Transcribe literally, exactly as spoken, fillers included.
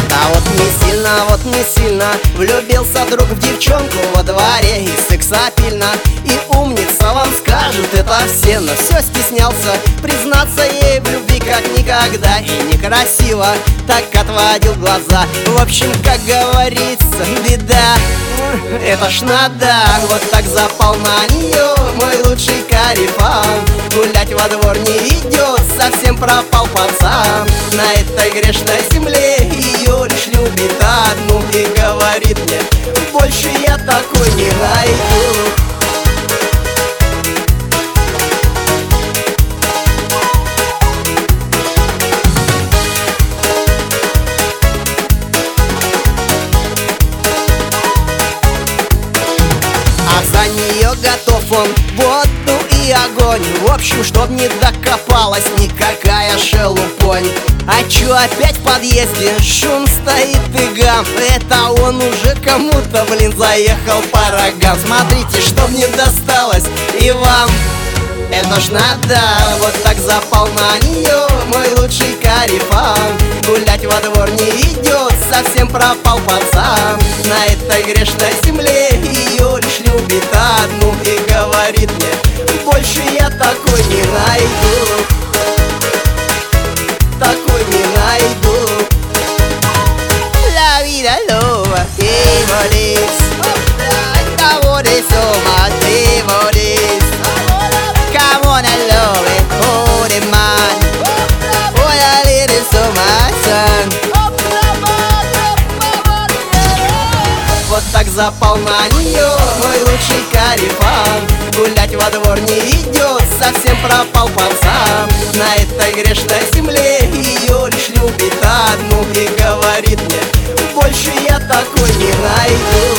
Да вот не сильно, вот не сильно влюбился друг в девчонку во дворе, и сексапильно, и умница вам скажут это все. Но все стеснялся признаться ей в любви как никогда, и некрасиво так отводил глаза. В общем, как говорится, беда, это ж надо. Вот так запал на нее мой лучший корефан. Гулять во двор не идет, совсем пропал пацан. На этой грешной земле ее лишь любит одну, и говорит мне: больше я такой не найду. А за нее готов он воду и огонь. В общем, чтоб не докопалась никакая шелупонь. А чё опять в подъезде шум стоит и гам? Это он уже кому-то, блин, заехал по рогам. Смотрите, чтоб не досталось и вам. Это ж надо, вот так запал на нее мой лучший корефан. Гулять во двор не идет, совсем пропал пацан. На этой грешной земле ее лишь любит одну, и говорит мне: больше я такой не найду. Такой не найду. La vida loba, te morís. Acabo de soma, te morís. Come on and love it, hold it man. Boy, I let it so my son. Вот так запал на нее мой лучший корефан. Гулять во двор не идет, совсем пропал пацан. На этой грешной земле ее лишь любит одну, и говорит мне: больше я такой не найду.